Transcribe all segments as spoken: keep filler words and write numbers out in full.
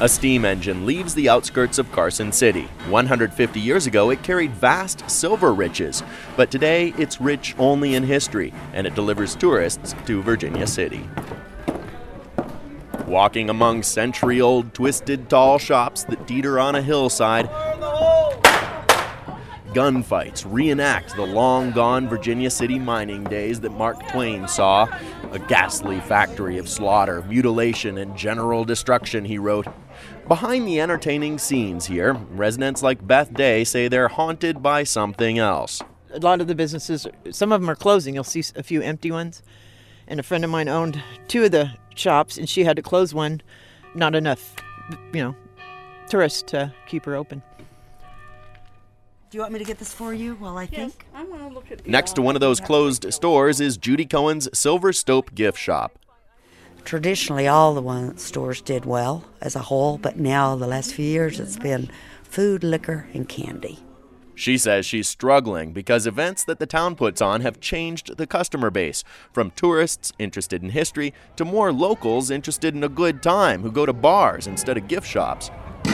A steam engine leaves the outskirts of Carson City. one hundred fifty years ago, it carried vast silver riches, but today it's rich only in history, and it delivers tourists to Virginia City. Walking among century-old twisted tall shops that teeter on a hillside, gunfights reenact the long-gone Virginia City mining days that Mark Twain saw. A ghastly factory of slaughter, mutilation, and general destruction, he wrote. Behind the entertaining scenes here, residents like Beth Day say they're haunted by something else. A lot of the businesses, some of them are closing. You'll see a few empty ones. And a friend of mine owned two of the shops, and she had to close one. Not enough, you know, tourists to keep her open. Do you want me to get this for you while I Yes, think? I want to look at the, Next to one of those closed stores is Judy Cohen's Silver Stope gift shop. Traditionally, all the one stores did well as a whole, but now the last few years it's been food, liquor, and candy. She says she's struggling because events that the town puts on have changed the customer base, from tourists interested in history to more locals interested in a good time who go to bars instead of gift shops.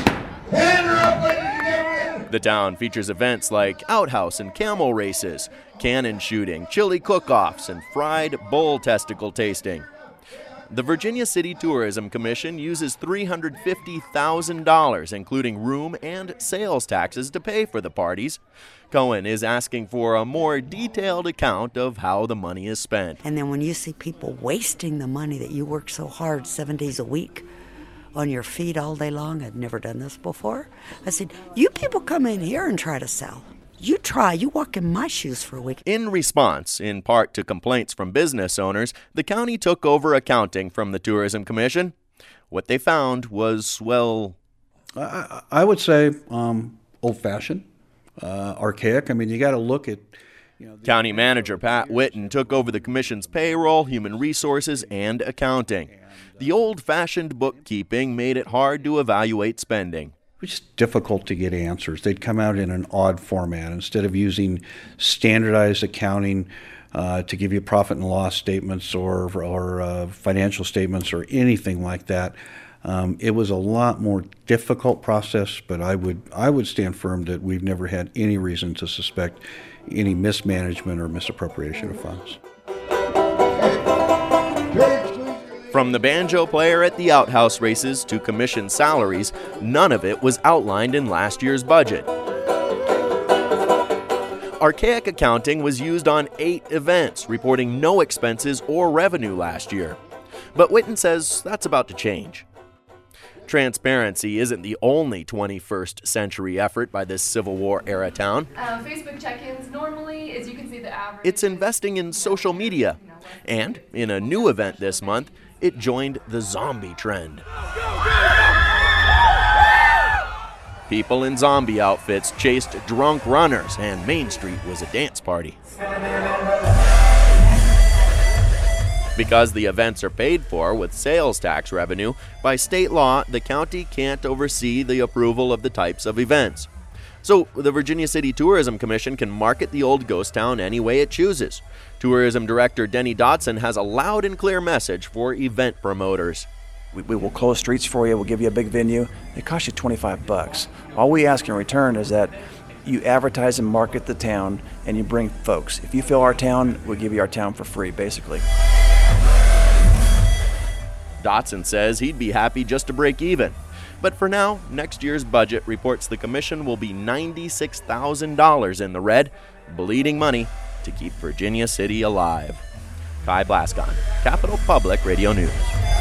The town features events like outhouse and camel races, cannon shooting, chili cook-offs, and fried bull testicle tasting. The Virginia City Tourism Commission uses three hundred fifty thousand dollars, including room and sales taxes, to pay for the parties. Cohen is asking for a more detailed account of how the money is spent. And then when you see people wasting the money that you work so hard seven days a week on your feet all day long, I've never done this before. I said, you people come in here and try to sell. You try, you walk in my shoes for a week. In response, in part to complaints from business owners, the county took over accounting from the Tourism Commission. What they found was, well... I, I would say um, old-fashioned, uh, archaic. I mean, you got to look at... You know, County Manager Pat Witten took over the commission's payroll, human resources, and accounting. The old-fashioned bookkeeping made it hard to evaluate spending. It was just difficult to get answers. They'd come out in an odd format. Instead of using standardized accounting uh, to give you profit and loss statements or, or uh, financial statements or anything like that, um, it was a lot more difficult process, but I would, I would stand firm that we've never had any reason to suspect any mismanagement or misappropriation of funds. From the banjo player at the outhouse races to commission salaries, none of it was outlined in last year's budget. Archaic accounting was used on eight events, reporting no expenses or revenue last year. But Witten says that's about to change. Transparency isn't the only twenty-first century effort by this Civil War-era town. Uh, Facebook check-ins normally, as you can see the average. It's investing in social media. And in a new event this month, it joined the zombie trend. People in zombie outfits chased drunk runners, and Main Street was a dance party. Because the events are paid for with sales tax revenue, by state law, the county can't oversee the approval of the types of events. So the Virginia City Tourism Commission can market the old ghost town any way it chooses. Tourism Director Denny Dotson has a loud and clear message for event promoters. We, we will close streets for you. We'll give you a big venue. It costs you twenty-five bucks. All we ask in return is that you advertise and market the town and you bring folks. If you fill our town, we'll give you our town for free, basically. Dotson says he'd be happy just to break even. But for now, next year's budget reports the commission will be ninety-six thousand dollars in the red, bleeding money to keep Virginia City alive. Kai Blascon, Capital Public Radio News.